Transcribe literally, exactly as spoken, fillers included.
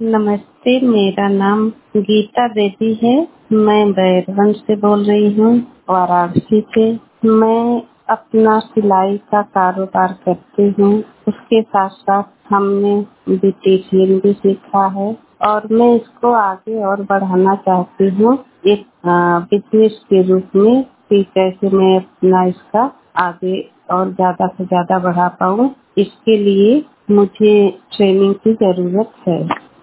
नमस्ते, मेरा नाम गीता देवी है। मैं बैरगंज से बोल रही हूँ, वाराणसी से। मैं अपना सिलाई का कारोबार करती हूँ। उसके साथ साथ हमने ब्यूटीशियन भी सीखा है और मैं इसको आगे और बढ़ाना चाहती हूँ एक बिजनेस के रूप में कि कैसे मैं अपना इसका आगे और ज़्यादा से ज़्यादा बढ़ा पाऊँ। इसके लिए मुझे ट्रेनिंग की ज़रूरत है।